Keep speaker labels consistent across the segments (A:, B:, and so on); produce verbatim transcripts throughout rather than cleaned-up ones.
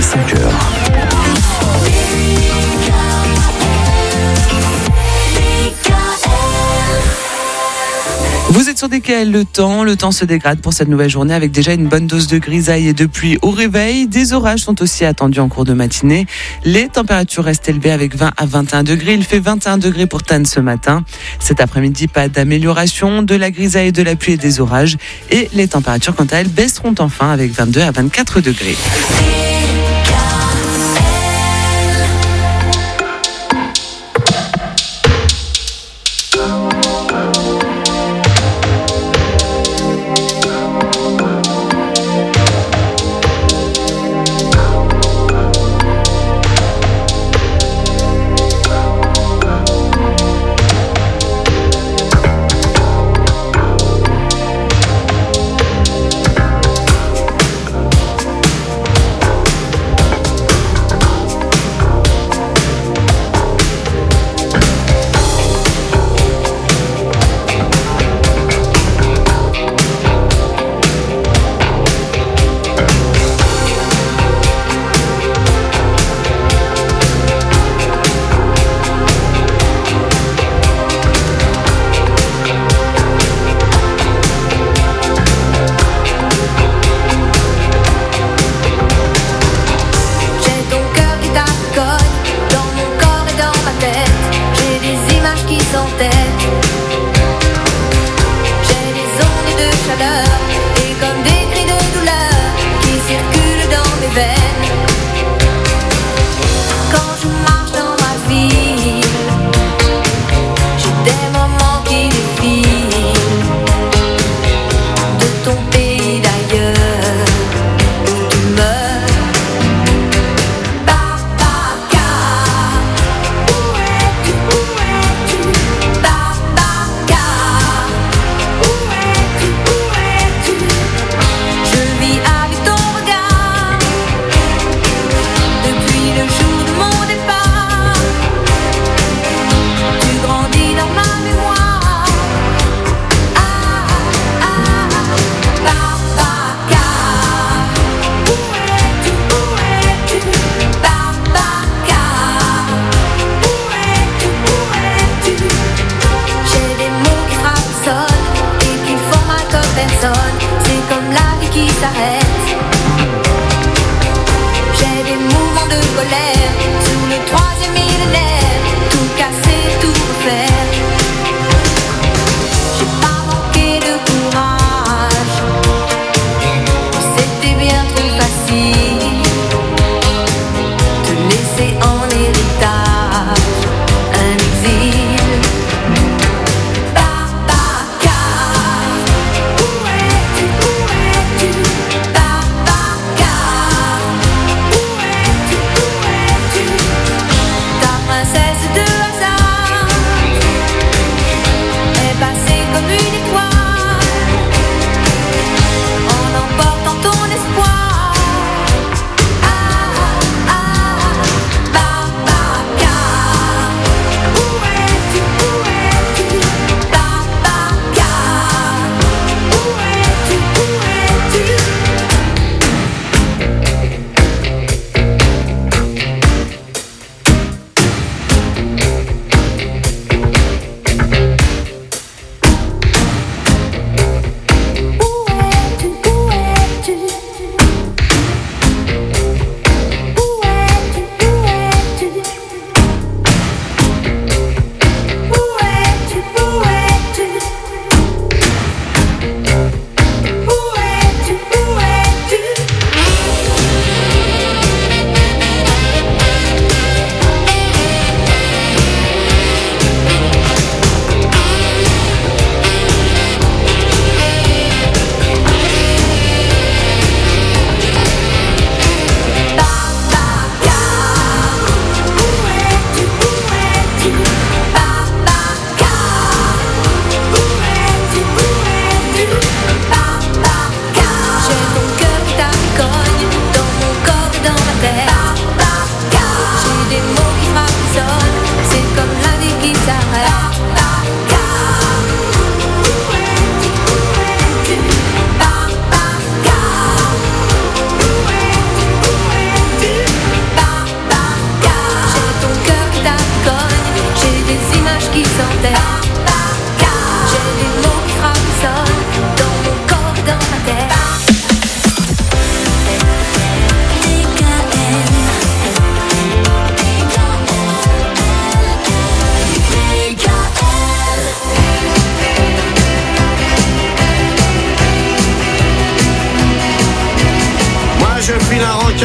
A: cinq heures.
B: Vous êtes sur D K L, le temps, le temps se dégrade pour cette nouvelle journée avec déjà une bonne dose de grisaille et de pluie au réveil. Des orages sont aussi attendus en cours de matinée. Les températures restent élevées avec vingt à vingt et un degrés. Il fait vingt et un degrés pour Tannes ce matin. Cet après-midi, pas d'amélioration, de la grisaille, de la pluie et des orages. Et les températures, quant à elles, baisseront enfin avec vingt-deux à vingt-quatre degrés.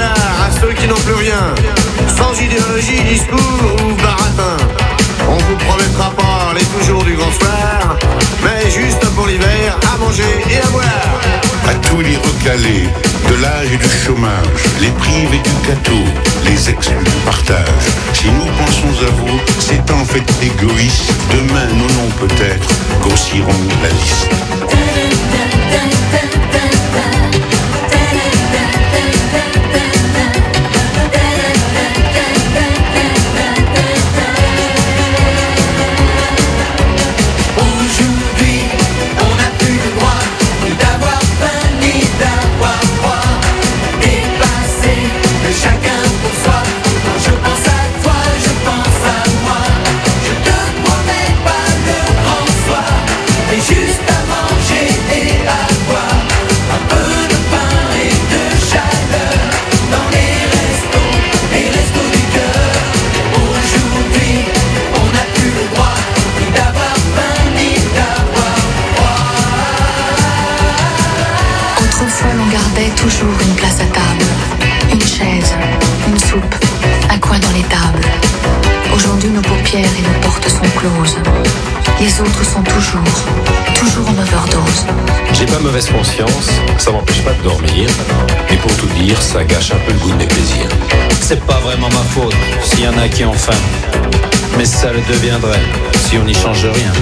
A: milliards à ceux qui n'ont plus rien. Sans idéologie, discours ou baratin. On vous promettra pas les toujours du grand soir, mais juste pour l'hiver, à manger et à boire.
C: À tous les recalés, de l'âge et du chômage, les privés du gâteau, les exclus du partage. Si nous pensons à vous, c'est en fait égoïste. Demain, nos noms peut-être grossiront la liste.
D: Toujours une place à table, une chaise, une soupe, un coin dans l'étable. Aujourd'hui, nos paupières et nos portes sont closes. Les autres sont toujours, toujours en overdose.
E: J'ai pas mauvaise conscience, ça m'empêche pas de dormir. Mais pour tout dire, ça gâche un peu le goût de mes plaisirs. C'est pas vraiment ma faute s'il y en a qui ont faim. Mais ça le deviendrait si on n'y change rien.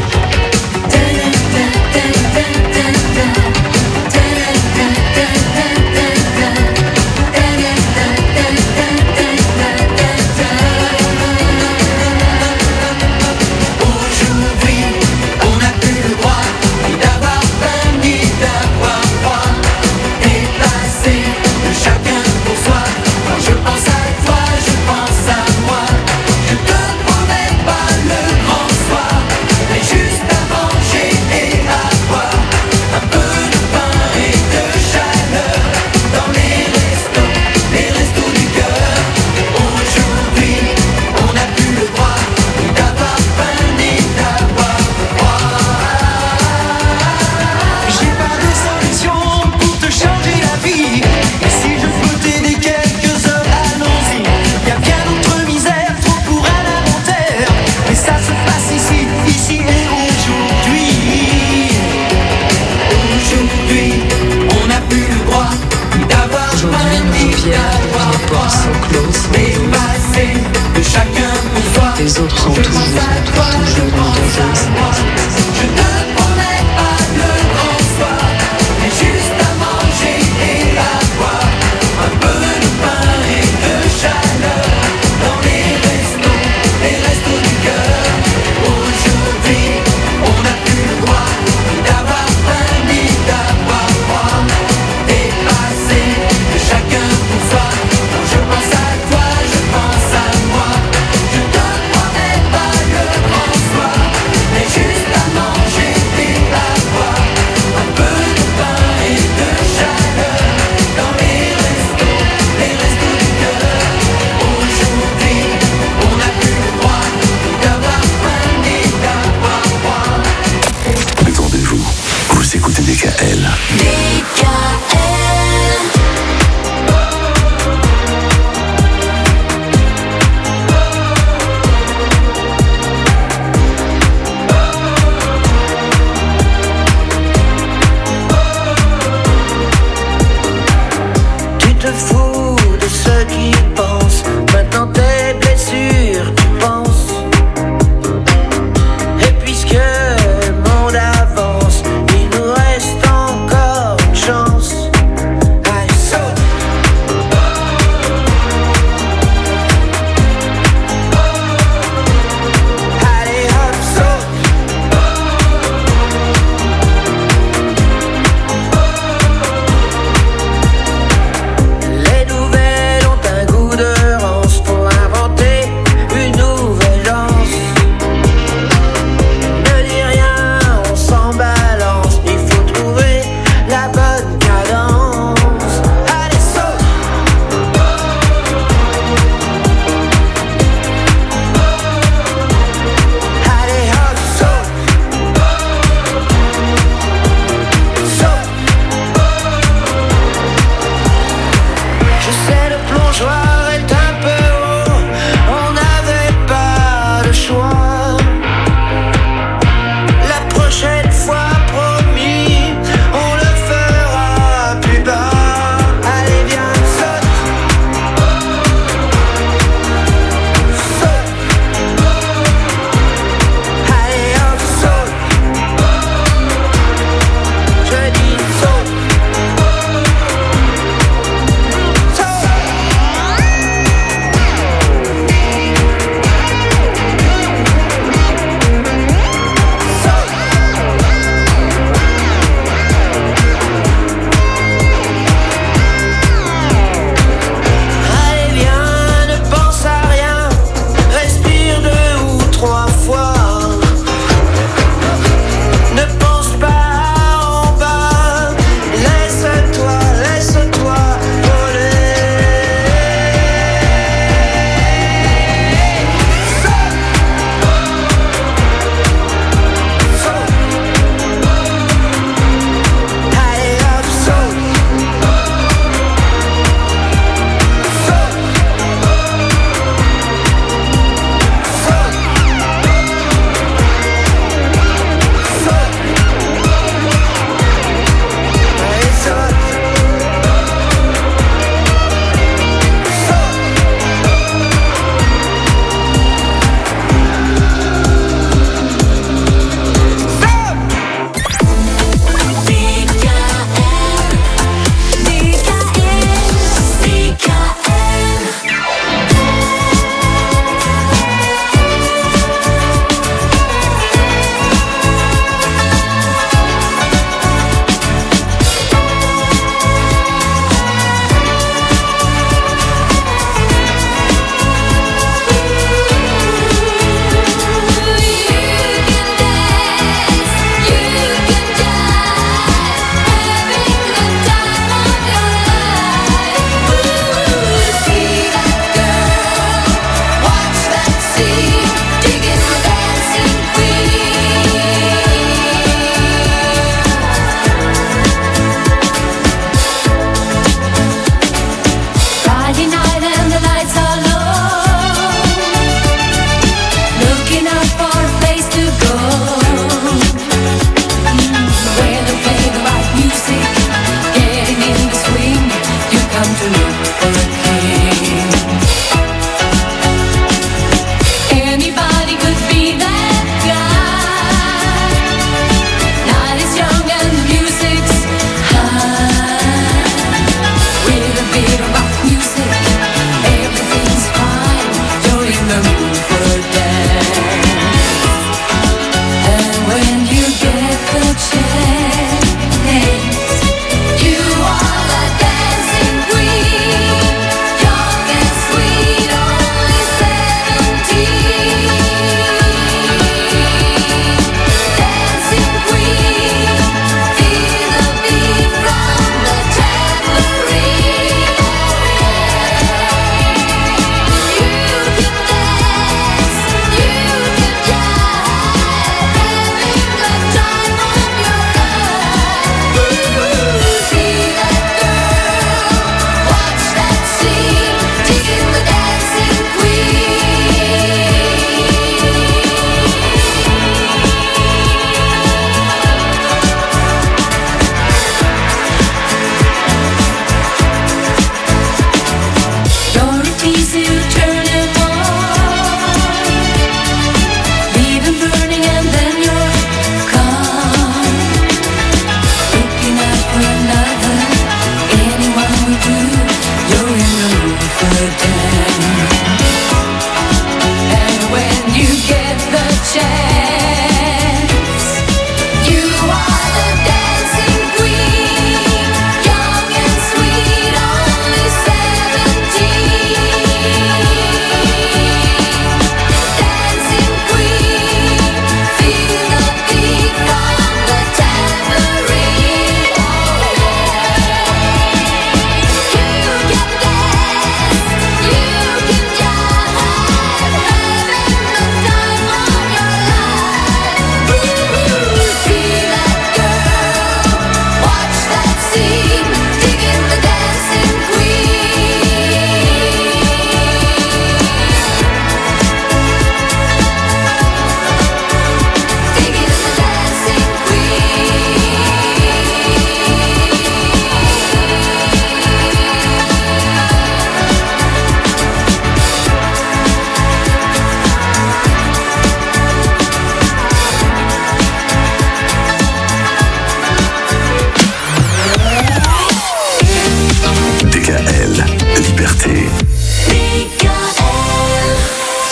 D: Les autres sont toujours, toujours en overdose.
F: Je ne promets pas le grand soir, mais juste à manger et à boire. Un peu de pain et de chaleur dans les restos, les restos du cœur. Aujourd'hui, on n'a plus le droit ni d'avoir faim ni d'avoir froid. Dépassé de chacun pour soi. Quand je pense à toi, je pense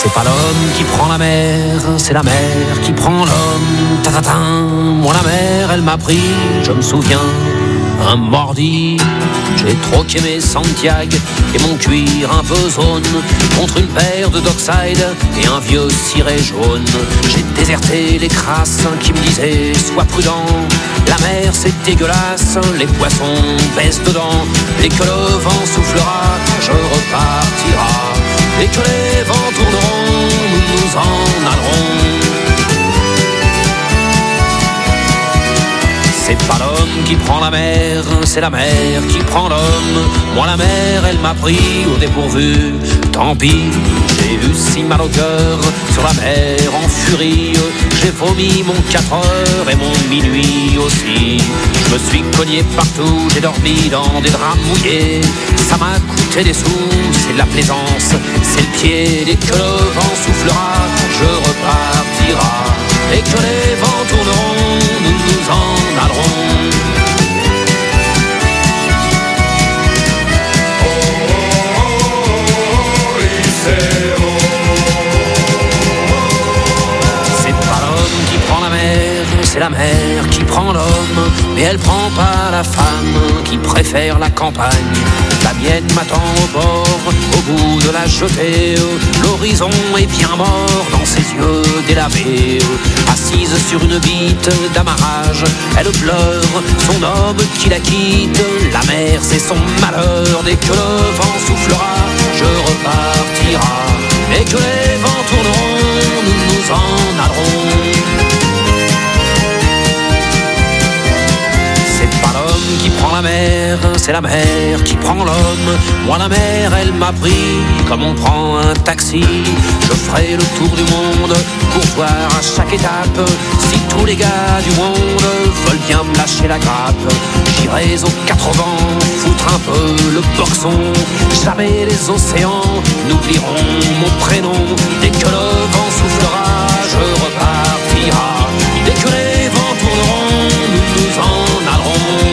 G: C'est pas l'homme qui prend la mer, c'est la mer qui prend l'homme. Ta-ta-ta, moi la mer, elle m'a pris, je me souviens, un mordi. J'ai troqué mes Santiago et mon cuir un peu zone contre une paire de Dockside et un vieux ciré jaune. J'ai déserté les crasses qui me disaient sois prudent, la mer c'est dégueulasse, les poissons baissent dedans. Dès que le vent soufflera, je repartira. Dès que les vents tourneront, nous nous en allerons. C'est pas l'homme qui prend la mer, c'est la mer qui prend l'homme. Moi la mer, elle m'a pris au dépourvu. Tant pis, j'ai eu si mal au cœur sur la mer en furie. J'ai vomi mon quatre heures et mon minuit aussi. Je me suis cogné partout, j'ai dormi dans des draps mouillés. Ça m'a coûté des sous, c'est de la plaisance, c'est le pied. Dès que le vent soufflera, je repartira. Et que les vents tourneront, nous nous en allerons.
F: Oh, oh, oh, Lycéo.
G: C'est pas l'homme qui prend la mer, c'est la mer qui prend l'homme. Mais elle prend pas la femme qui préfère la campagne. La mienne m'attend au bord, au bout de la jetée. L'horizon est bien mort dans ses yeux délavés. Assise sur une bite d'amarrage, elle pleure son homme qui la quitte. La mer c'est son malheur, dès que le vent soufflera, je repartira. Et que les vents tourneront, nous nous en allerons. Qui prend la mer, c'est la mer qui prend l'homme. Moi la mer, elle m'a pris comme on prend un taxi. Je ferai le tour du monde pour voir à chaque étape si tous les gars du monde veulent bien me lâcher la grappe. J'irai aux quatre vents foutre un peu le boxon. Jamais les océans n'oublieront mon prénom. Dès que le vent soufflera, je repartira. Dès que les vents tourneront, nous nous en allerons.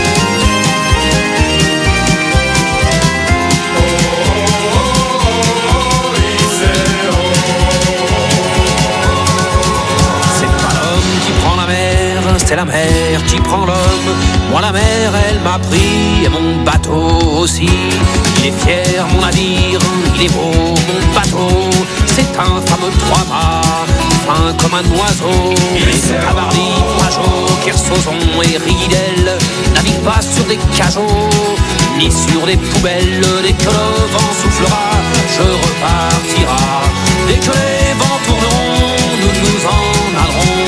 G: C'est la mer qui prend l'homme. Moi la mer elle m'a pris et mon bateau aussi. Il est fier mon navire, il est beau mon bateau. C'est un fameux trois-mâts, fin comme un oiseau. Mais Cabarly, Pajot, Kersozon et Ridel naviguent pas sur des cajots ni sur des poubelles. Dès que le vent soufflera, je repartira. Dès que les vents tourneront, nous nous en allerons.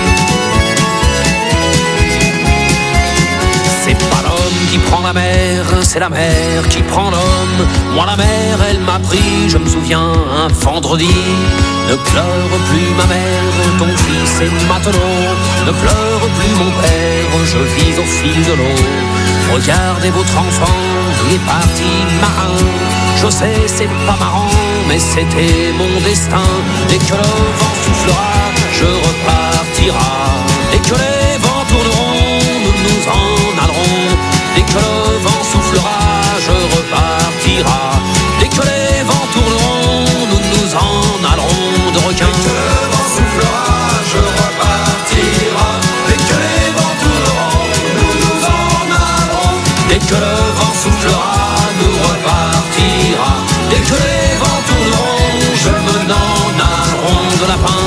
G: Qui prend la mer, c'est la mer qui prend l'homme. Moi la mer, elle m'a pris, je me souviens, un vendredi. Ne pleure plus ma mère, ton fils est matelot. Ne pleure plus mon père, je vis au fil de l'eau. Regardez votre enfant, il est parti marin. Je sais, c'est pas marrant, mais c'était mon destin. Dès que le vent soufflera, je repartira. Dès que les vents tourneront, nous nous en allerons. Dès que le vent soufflera, je repartira. Dès que les vents tourneront, nous nous en allerons de requins.
F: Dès que le vent soufflera, je repartira. Dès que les vents tourneront, nous nous en allerons.
G: Dès que le vent soufflera, nous repartira. Dès que les vents tourneront, je me n'en allerons de lapin.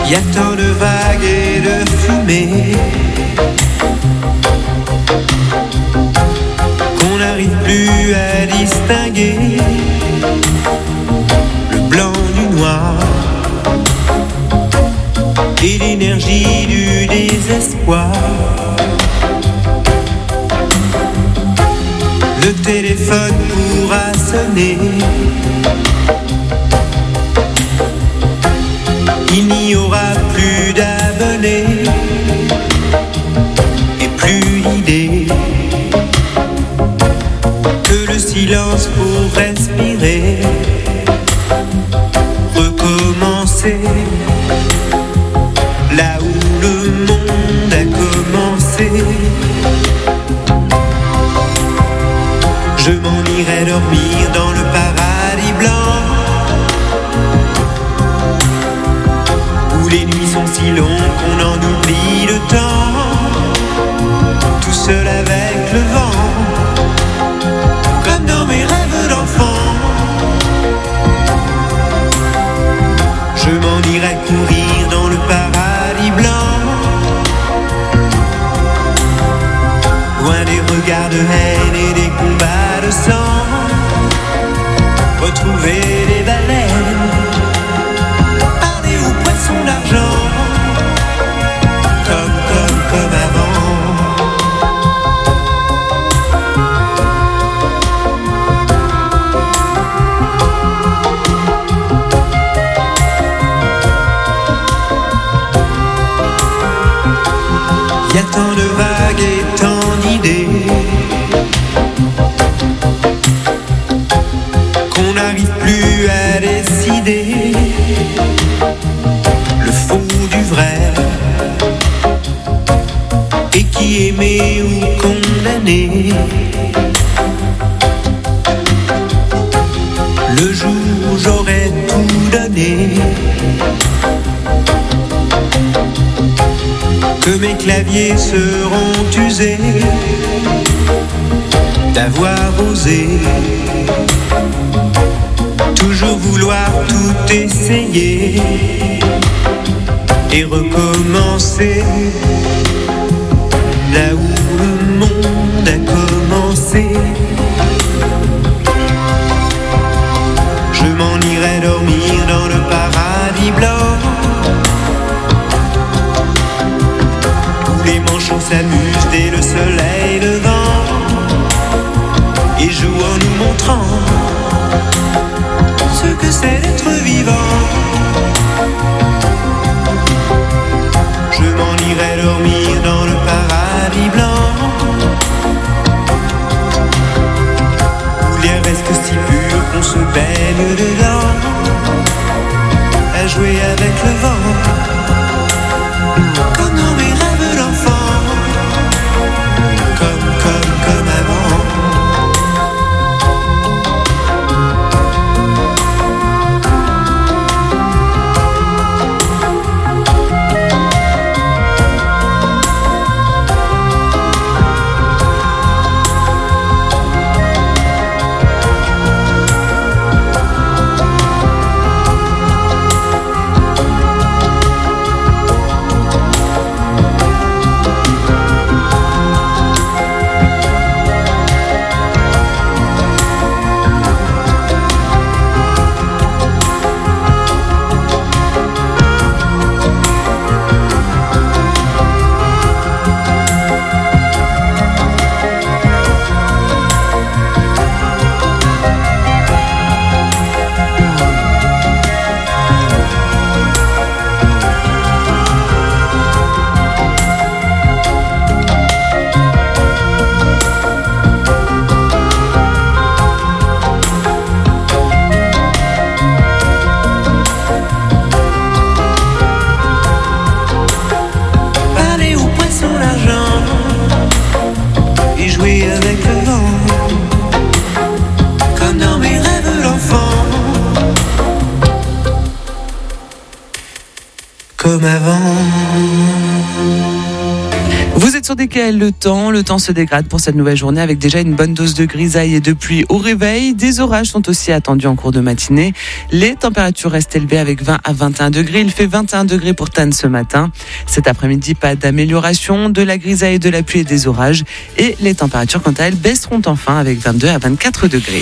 H: Y a tant de vagues et de fumée qu'on n'arrive plus à distinguer le blanc du noir et l'énergie du désespoir. Le téléphone pourra sonner, il n'y aura plus d'abonnés et plus d'idées que le silence pour respirer, recommencer là où le monde a commencé. Je m'en irai dormir dans le paradis blanc où les nuits sont si longues qu'on en oublie le temps, tout seul avec le vent, comme dans mes rêves d'enfant. Je m'en irai courir dans le paradis blanc, loin des regards de haine et des combats de sang, retrouver les baleines, parler aux poissons d'argent, comme, comme, comme avant. Y a tant de vagues et tant d'idées qu'on n'arrive plus à décider le faux du vrai, et qui aimait ou condamné. Le jour où j'aurais tout donné, que mes claviers seront usés d'avoir osé toujours vouloir tout essayer et recommencer là où le monde a commencé. Je m'en irai dormir dans le paradis blanc où les manchots s'amusent dès le soleil levant et jouent en nous montrant ce que c'est d'être vivant. Je m'en irai dormir dans le paradis blanc où l'air reste si pur qu'on se baigne dedans, à jouer avec le vent, comme dans mes rêves d'enfant, comme, comme, comme avant.
B: Oui, Vous êtes sur D K L, le temps, le temps se dégrade pour cette nouvelle journée avec déjà une bonne dose de grisaille et de pluie au réveil. Des orages sont aussi attendus en cours de matinée. Les températures restent élevées avec vingt à vingt et un degrés. Il fait vingt et un degrés pour Tannes ce matin. Cet après-midi, pas d'amélioration, de la grisaille, de la pluie et des orages. Et les températures, quant à elles, baisseront enfin avec vingt-deux à vingt-quatre degrés.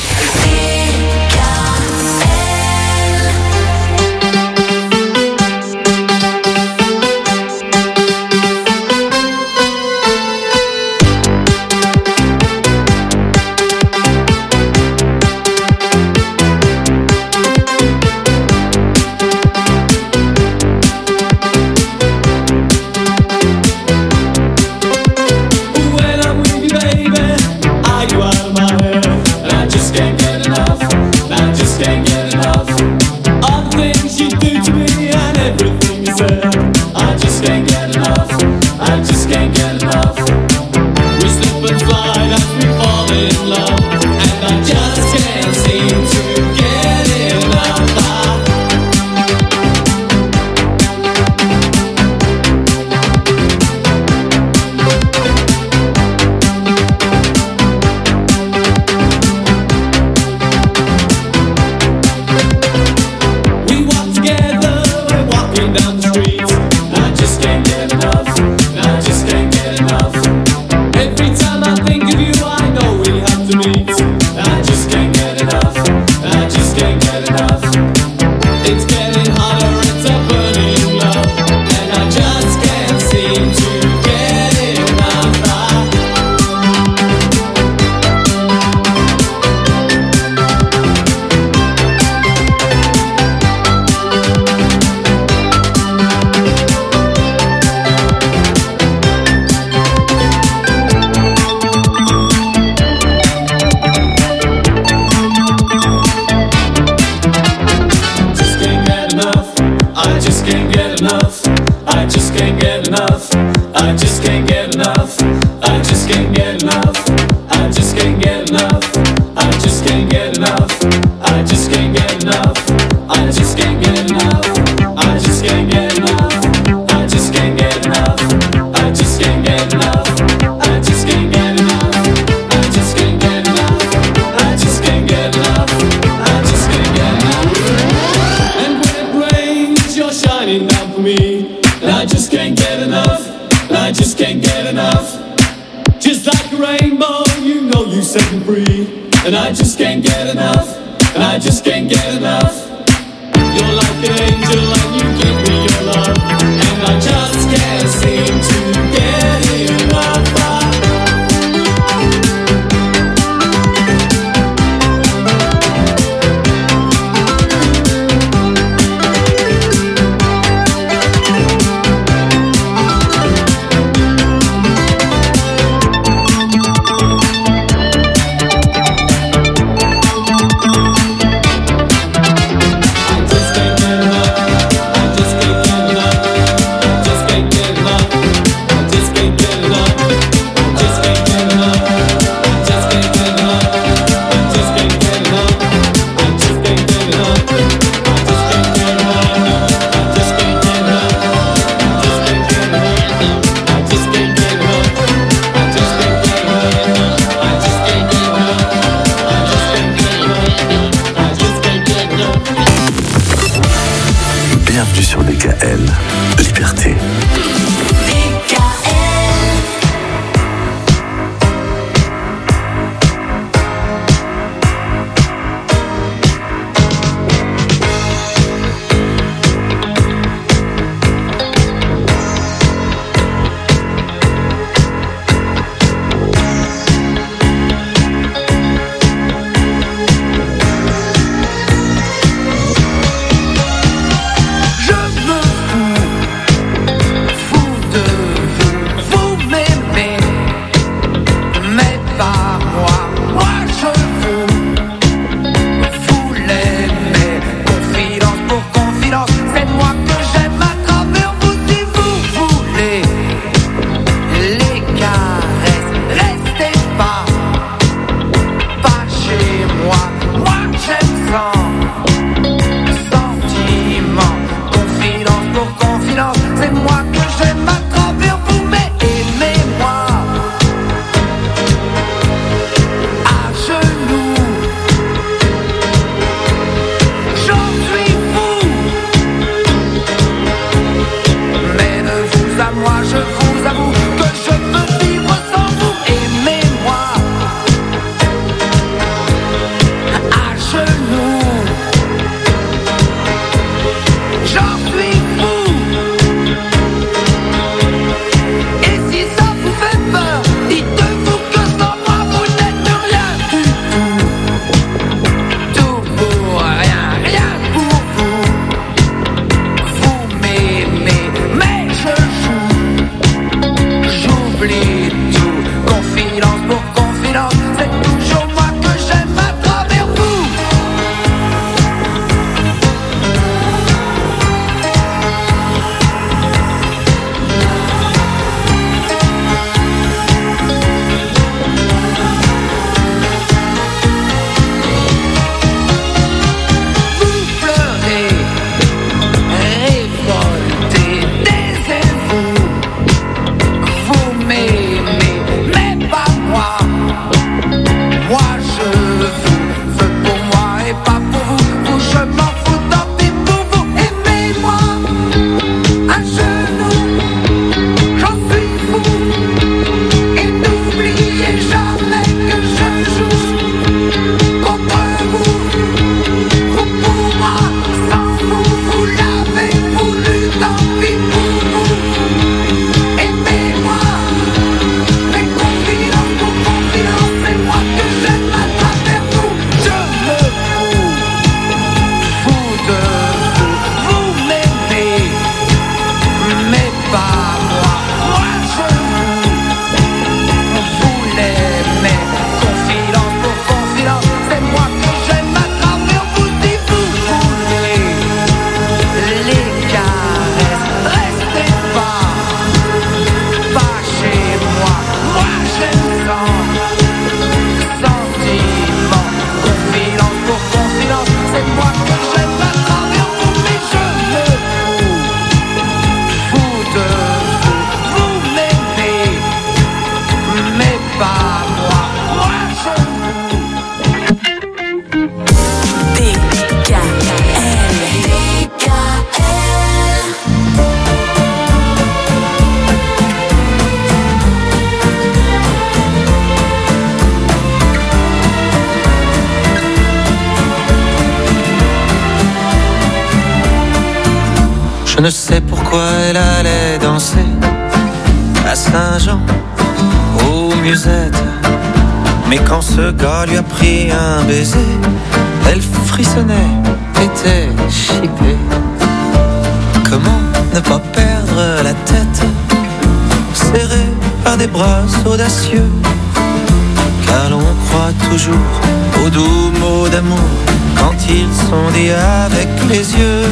I: Je ne sais pourquoi elle allait danser à Saint-Jean, aux musettes. Mais quand ce gars lui a pris un baiser, elle frissonnait, était chippée. Comment ne pas perdre la tête, serrée par des bras audacieux, car l'on croit toujours aux doux mots d'amour quand ils sont dits avec les yeux.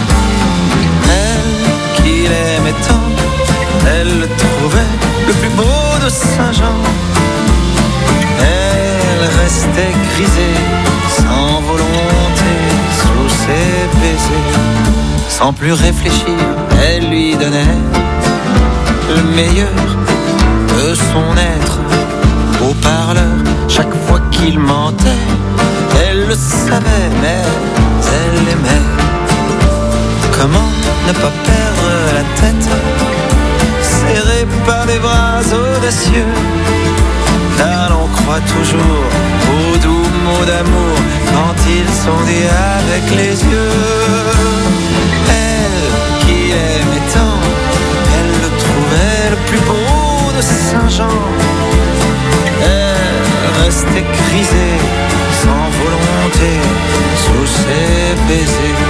I: Elle qui l'aimait tant, elle le trouvait le plus beau de Saint-Jean. Elle restait grisée, sans volonté, sous ses baisers. Sans plus réfléchir, elle lui donnait le meilleur de son être. Au parleur, chaque fois qu'il mentait, elle le savait, mais elle aimait. Comment ne pas perdre la tête, serrée par des bras audacieux, car l'on croit toujours aux doux mots d'amour quand ils sont dits avec les yeux. Elle qui aimait tant, elle le trouvait le plus beau de Saint-Jean. Elle restait grisée, sans volonté, sous ses baisers.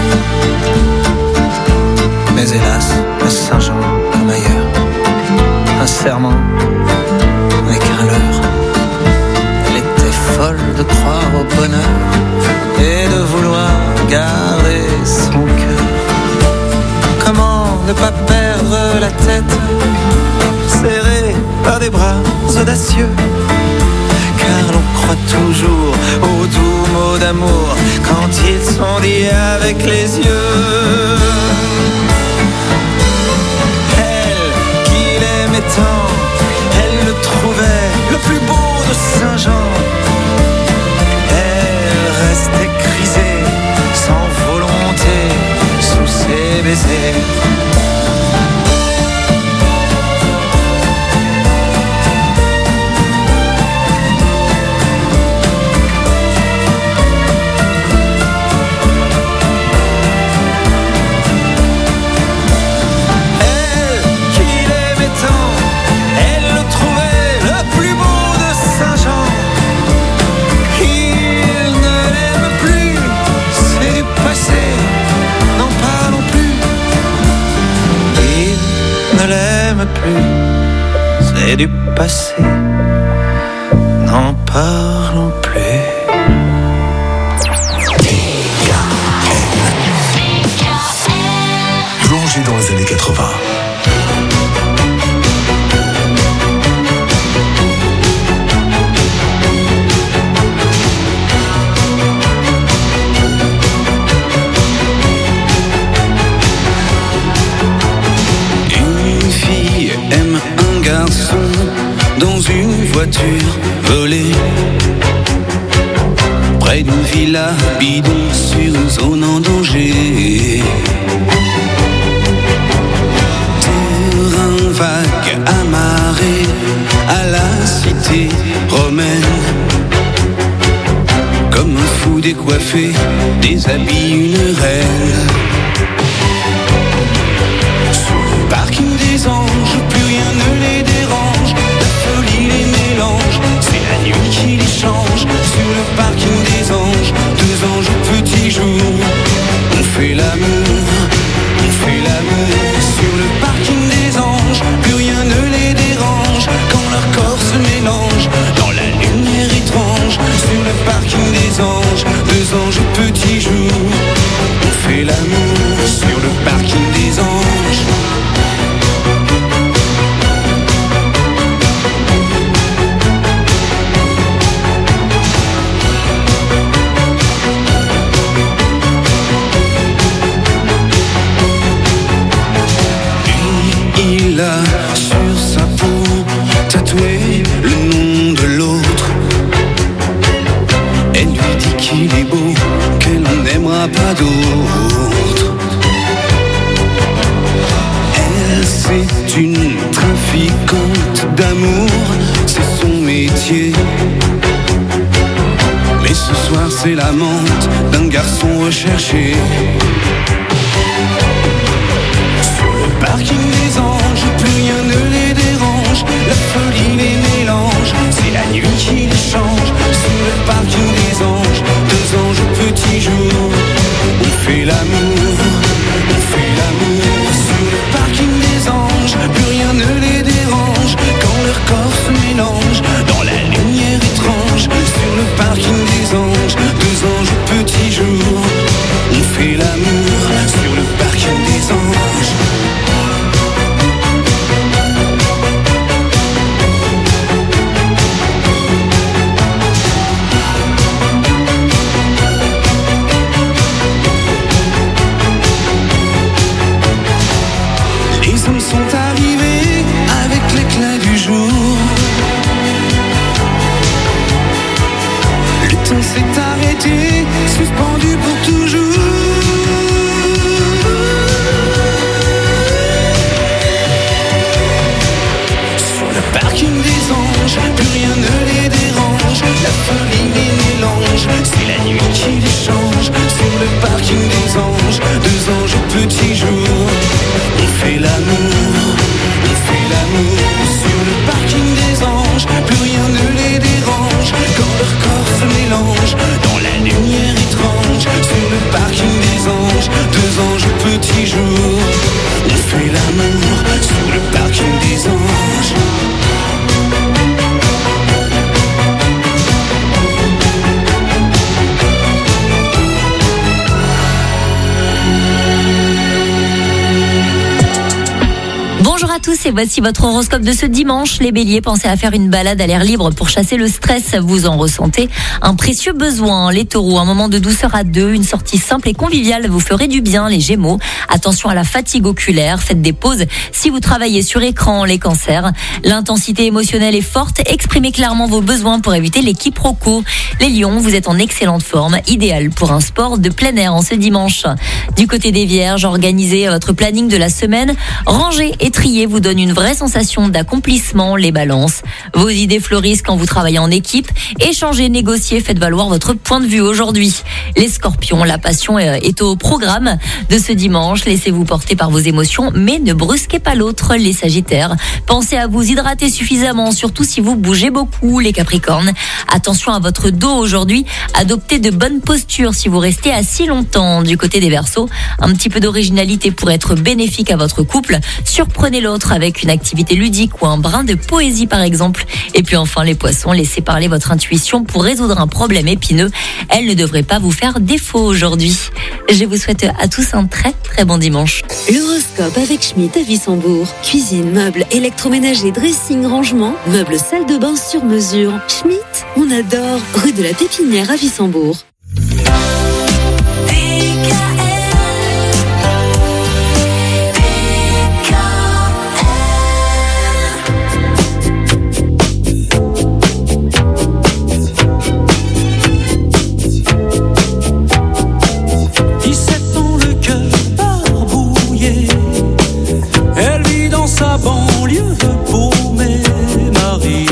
I: Mais hélas, à Saint-Jean, comme ailleurs, un serment n'est qu'un leurre. Elle était folle de croire au bonheur et de vouloir garder son cœur. Comment ne pas perdre la tête, serrée par des bras audacieux, car l'on croit toujours aux doux mots d'amour quand ils sont dits avec les yeux. Elle qui l'aimait tant, elle le trouvait le plus beau de Saint-Jean. Elle restait grisée, sans volonté, sous ses baisers. C'est du passé, n'en parlons plus.
J: Plongé dans les années quatre-vingts.
K: Dans une voiture volée, près d'une villa bidon sur une zone en danger. Terrain vague amarré à la cité romaine, comme un fou décoiffé déshabille une reine. Sous le parking des anges, plus rien ne les dérange. Les mélange, c'est la nuit qui les change. Sur le parking des anges, deux anges au petit jour. On fait l'amour, on fait l'amour. Sur le parking des anges, plus rien ne les dérange. Quand leur corps se mélange dans la lumière étrange. Sur le parking des anges, deux anges au petit jour. On fait l'amour sur le parking des anges. Il a sur sa peau tatoué le nom de l'autre. Elle lui dit qu'il est beau, qu'elle n'aimera pas d'autre. Elle, c'est une trafiquante d'amour, c'est son métier. Mais ce soir c'est l'amante d'un garçon recherché. le parking des anges, plus rien ne les dérange. La folie les mélange, c'est la nuit qui les change. Sur le parking des anges, deux anges au petit jour. On fait l'amour, on fait l'amour. Sur le parking des anges, plus rien ne les dérange. Quand leur corps se mélange dans la lumière étrange. Sur le parking des anges, deux anges au petit jour. On fait l'amour sur le parking des anges. Les hommes sont arrivés avec l'éclat du jour. Le temps s'est arrêté, suspendu pour toujours. Sur le parking des anges, plus rien ne les dérange. La folie les mélange, c'est la nuit qui les change. Sur le parking des anges, deux anges au petit jour. On fait l'amour, on fait l'amour. Sur le parking des anges, plus rien ne les dérange. Quand leur corps se mélange dans la lumière étrange. Sur le parking des anges, deux anges au petit jour. On fait l'amour sur le parking des anges.
L: Bonjour à tous et voici votre horoscope de ce dimanche. Les béliers, pensez à faire une balade à l'air libre pour chasser le stress. Vous en ressentez un précieux besoin. Les taureaux, un moment de douceur à deux, une sortie simple et conviviale vous ferait du bien. Les gémeaux, attention à la fatigue oculaire, faites des pauses si vous travaillez sur écran. Les cancers, l'intensité émotionnelle est forte, exprimez clairement vos besoins pour éviter les quiproquos. Les lions, vous êtes en excellente forme, idéal pour un sport de plein air en ce dimanche. Du côté des vierges, organisez votre planning de la semaine, rangez et trier vous donne une vraie sensation d'accomplissement. Les balances, vos idées fleurissent quand vous travaillez en équipe. Échangez, négociez, faites valoir votre point de vue aujourd'hui. Les scorpions, la passion est au programme de ce dimanche. Laissez-vous porter par vos émotions, mais ne brusquez pas l'autre. Les sagittaires, pensez à vous hydrater suffisamment, surtout si vous bougez beaucoup. Les capricornes, attention à votre dos aujourd'hui. Adoptez de bonnes postures si vous restez assis longtemps. Du côté des verseaux, un petit peu d'originalité pourrait être bénéfique à votre couple. Surprenez l'autre avec une activité ludique ou un brin de poésie par exemple. Et puis enfin les poissons, laissez parler votre intuition pour résoudre un problème épineux. Elle ne devrait pas vous faire défaut aujourd'hui. Je vous souhaite à tous un très très bon dimanche.
M: L'horoscope avec Schmitt à Wissembourg. Cuisine, meubles, électroménager, dressing, rangement, meubles salle de bain sur mesure. Schmitt, on adore. Rue de la Pépinière à Wissembourg.
K: Sa banlieue paumée, Marie.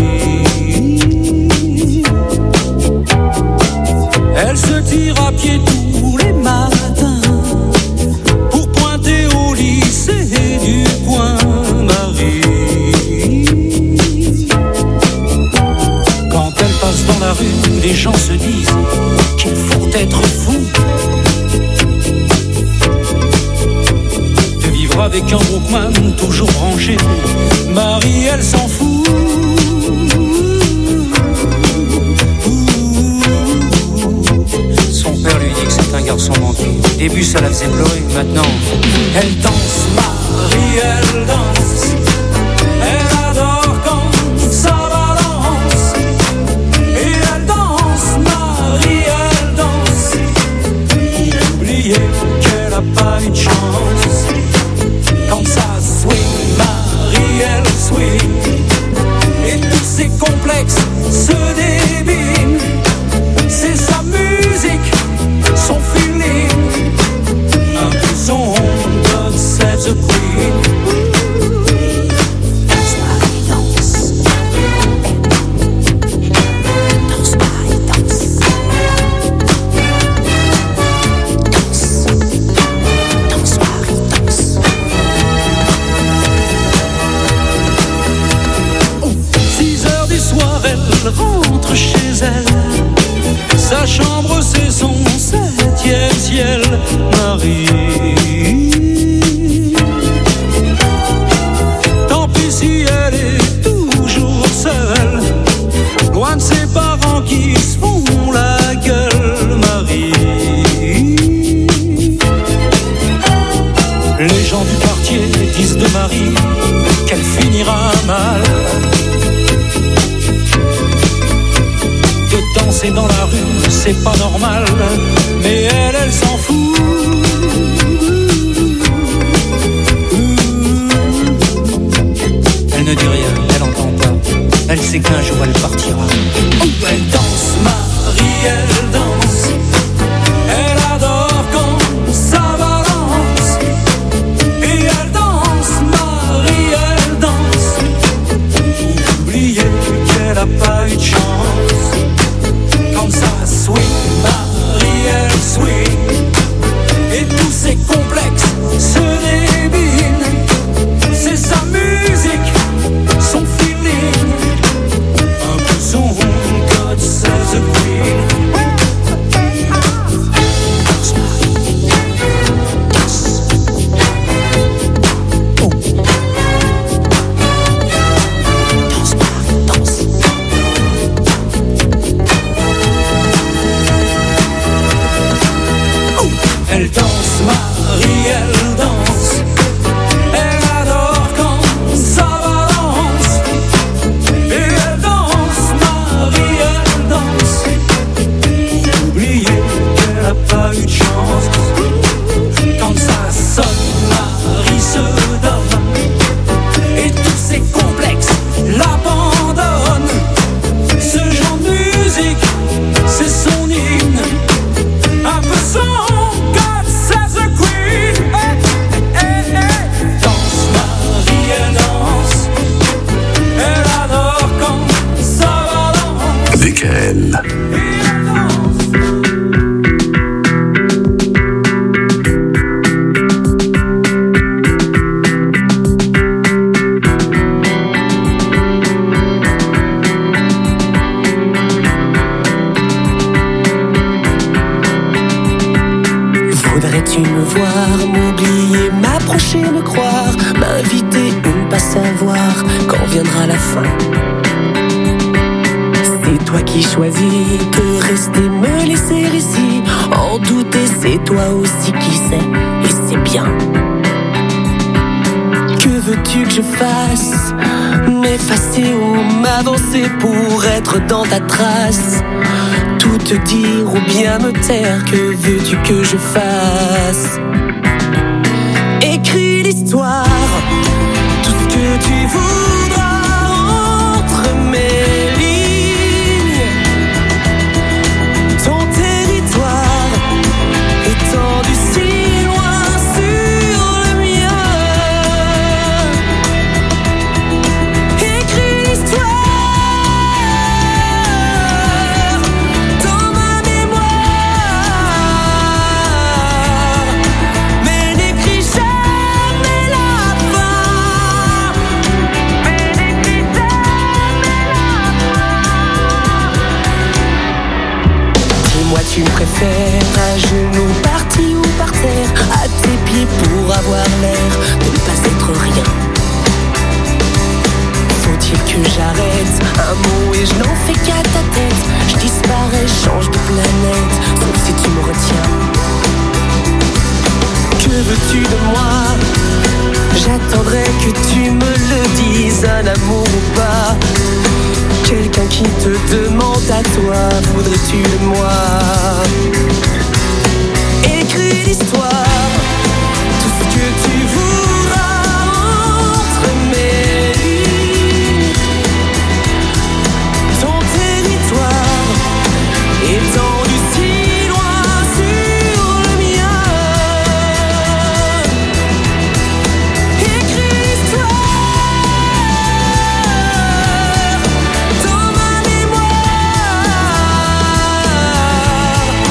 K: Elle se tire à pied tous les matins pour pointer au lycée du coin, Marie. Quand elle passe dans la rue, les gens se disent qu'il faut être fou avec un Walkman toujours branché. Marie, elle s'en fout. Son père lui dit que c'est un garçon manqué. Au début, ça la faisait pleurer. Maintenant, elle danse. Marie, elle danse. Elle adore quand ça balance. Et elle danse. Marie, elle danse. Oubliez qu'elle a pas une chance. Quand ça swing, Marie, elle swing. Et tous ses complexes se débinent. C'est sa musique, son feeling. Un peu son God save the Queen. septième ciel, Marie. Tant pis si elle est toujours seule, loin de ses parents qui se font la gueule, Marie. Les gens du quartier disent de Marie qu'elle finira mal. De danser dans la rue, c'est pas normal, mais elle, elle s'en fout. Elle ne dit rien, elle entend pas. Elle sait qu'un jour elle partira. Oh, elle danse, Marie, elle danse. Elle adore quand ça balance. Et elle danse, Marie, elle danse. Oubliez qu'elle a pas eu de chance. Comme ça, swing, Marie, elle swing. Et tous ses complexes se débinent. C'est sa musique, son feeling, un peu son God says a queen. Elle danse, Marie, elle danse. Elle adore quand ça balance. Et elle danse, Marie, elle danse. Oubliez qu'elle a pas eu de chance. Quand ça sonne, Marie se donne. Et tous ses complexes l'abandonnent. Ce genre de musique, c'est son hymne. Un peu son God says a queen. Hey, hey, hey. Danse, Marie, elle danse. Elle adore quand ça balance.
J: Lesquels?
N: Voudrais-tu me voir, m'oublier, m'approcher, me croire, m'inviter ou ne pas savoir quand viendra la fin? C'est toi qui choisis de rester, me laisser ici, en douter, c'est toi aussi qui sais, et c'est bien. Que veux-tu que je fasse? M'effacer ou m'avancer pour être dans ta trace? Tout te dire ou bien me taire, que veux-tu que je fasse? Écris l'histoire, tout ce que tu voudras entre mes lignes. Ton territoire étendu si loin sur le mien. Écris l'histoire dans ma mémoire, mais n'écris jamais la fin. Mais n'écris jamais la fin. Dis-moi, tu me préfères à genoux, parti ou par terre, à tes pieds pour avoir l'air de ne pas être rien? Faut-il que j'arrête un mot et je n'en fais qu'à ta tête? Je disparais, change de planète, sauf si tu me retiens. Que veux-tu de moi? J'attendrai que tu me le dises, un amour ou pas. Quelqu'un qui te demande à toi, voudrais-tu de moi? Écris l'histoire, tout ce que tu voudras entre mes lignes. Ton territoire étendu si loin sur le mien. Écris l'histoire dans ma mémoire,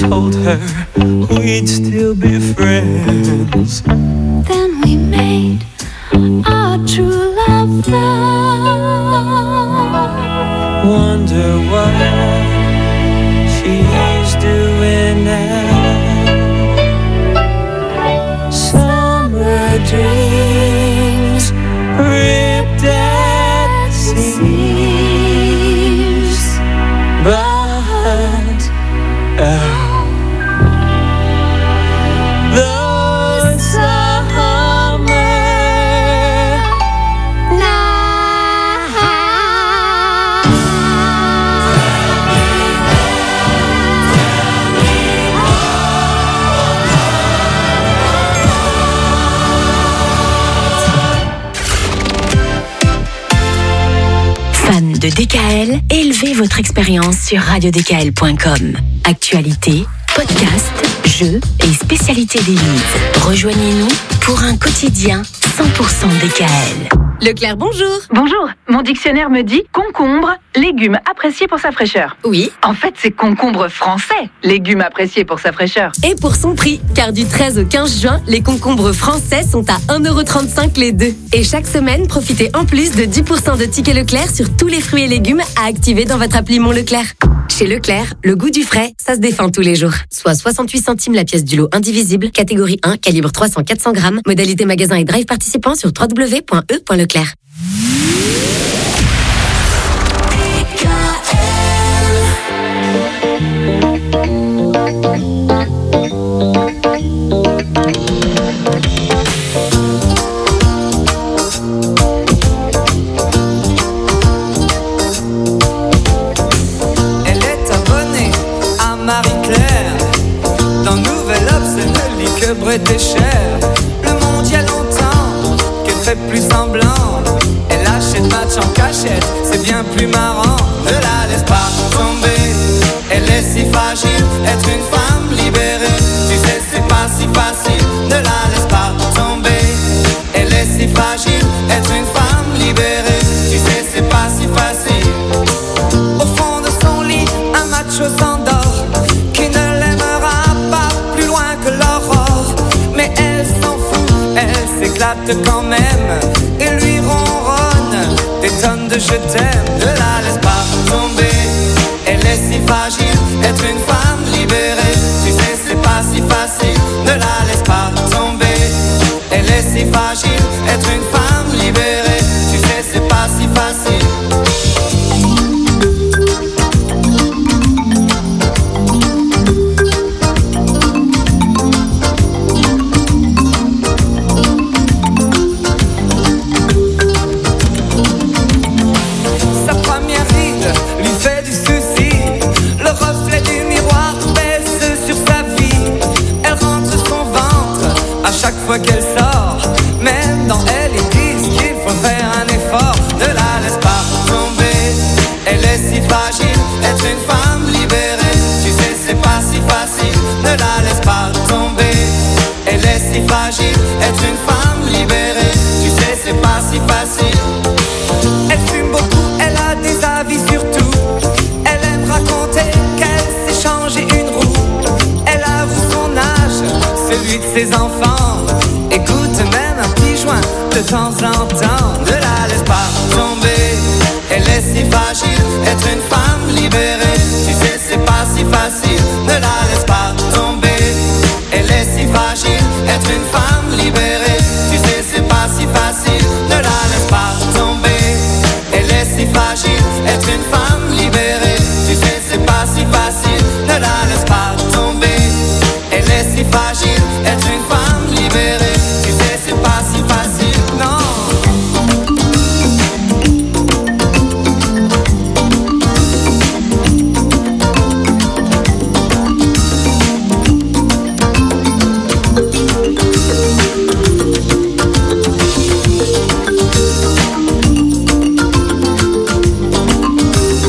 H: told her we'd still be friends.
F: Then we made our true love vow.
H: Wonder what she's doing now. Summer dreams ripped at seams, but uh, the summer
O: Fan de D K L, élevez votre expérience sur radio d k l point com. Actualité, podcast, jeux et spécialités des leads. Rejoignez-nous pour un quotidien cent pour cent D K L.
P: Leclerc, bonjour.
Q: Bonjour, mon dictionnaire me dit concombre, légume apprécié pour sa fraîcheur.
P: Oui.
Q: En fait, c'est concombre français, légume apprécié pour sa fraîcheur.
P: Et pour son prix, car du treize au quinze juin, les concombres français sont à un euro trente-cinq les deux. Et chaque semaine, profitez en plus de dix pour cent de tickets Leclerc sur tous les fruits et légumes à activer dans votre appli Mon Leclerc. Chez Leclerc, le goût du frais, ça se défend tous les jours. Soit soixante-huit centimes la pièce du lot indivisible, catégorie un, calibre trois cents à quatre cents grammes, modalité magasin et drive participant sur w w w point e point leclerc.
H: Elle est abonnée à Marie-Claire. Dans Nouvel Obs, elle ne lit que Bret et Cher. Le monde y a longtemps qu'elle fait plus semblant. Elle achète match en cachette, c'est bien plus marrant. Ne la laisse pas tomber, elle est si fragile. Être une femme libérée, tu sais c'est pas si facile. Ne la laisse pas tomber, elle est si fragile. Être une femme libérée, tu sais c'est pas si facile. Au fond de son lit, un macho s'endort, qui ne l'aimera pas plus loin que l'aurore. Mais elle s'en fout, elle s'éclate quand même, et lui ronronne des tonnes de je t'aime. Ne la laisse pas tomber, elle est si fragile. Être une femme libérée, tu sais c'est pas si facile. Ne la laisse pas tomber, elle est si fragile. Être une femme libérée, tu sais c'est pas si facile. Sa première ride lui fait du souci. Le reflet du miroir pèse sur sa vie. Elle rentre son ventre à chaque fois qu'elle sort. Même dans elle, ils disent qu'il faut faire un effort. Ne la laisse pas tomber, elle est si fragile. Être une femme libérée, tu sais c'est pas si facile. Ne la laisse pas tomber, elle est si fragile. Être une femme libérée, tu sais c'est pas si facile. Elle fume beaucoup, elle a des avis sur tout. Elle aime raconter qu'elle s'est changé une roue. Elle avoue son âge, celui de ses enfants. Écoute même un petit joint de temps en temps. Ne la laisse pas tomber, elle est si fragile. Être une femme libérée,